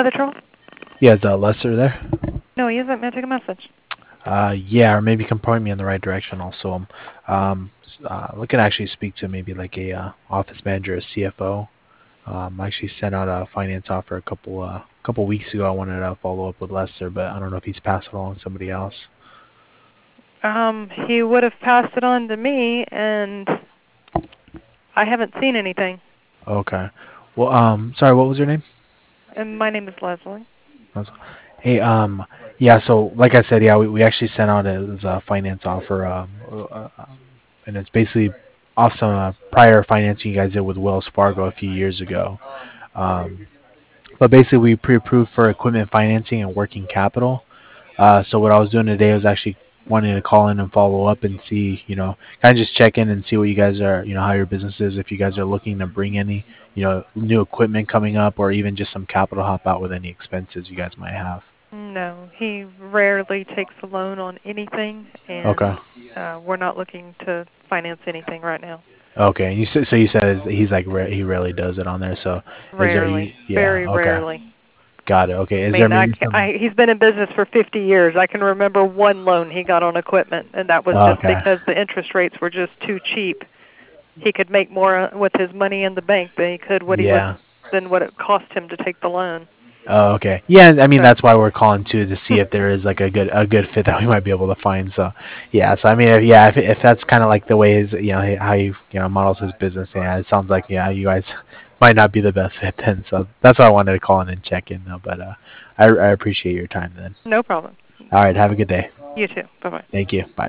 Weather Troll? Yeah, is Lester there? No, he isn't. May I take a message? Yeah, or maybe you can point me in the right direction also. Looking to actually speak to maybe like a office manager, a CFO. I actually sent out a finance offer a couple weeks ago. I wanted to follow up with Lester, but I don't know if he's passed it along to somebody else. He would have passed it on to me, and I haven't seen anything. Okay. Well, sorry, what was your name? And my name is Leslie. Hey, yeah. So, like I said, yeah, we actually sent out a finance offer, and it's basically off some prior financing you guys did with Wells Fargo a few years ago. Um, but basically, we pre-approved for equipment financing and working capital. So what I was doing today was actually wanting to call in and follow up and see, kind of just check in and see what you guys are, how your business is, if you guys are looking to bring any, new equipment coming up, or even just some capital help out with any expenses you guys might have. No, he rarely takes a loan on anything, and Okay. we're not looking to finance anything right now. Okay. And you said he's like he rarely does it on there. So is there Rarely. yeah, Very okay. rarely. Got it. Okay. I Is there mean, maybe some he's been in business for 50 years. I can remember one loan he got on equipment, and that was just okay. because the interest rates were just too cheap. He could make more with his money in the bank than he could Yeah. than what it cost him to take the loan. Oh, okay. Yeah, I mean So, that's why we're calling too to see if there is like a good fit that we might be able to find. So, yeah. So I mean, if that's kind of like the way his how he models his business, yeah, it sounds like yeah you guys might not be the best fit then. So that's why I wanted to call in and check in. Though, but I appreciate your time then. no problem. All right. Have a good day. You too. Bye bye. Thank you. Bye.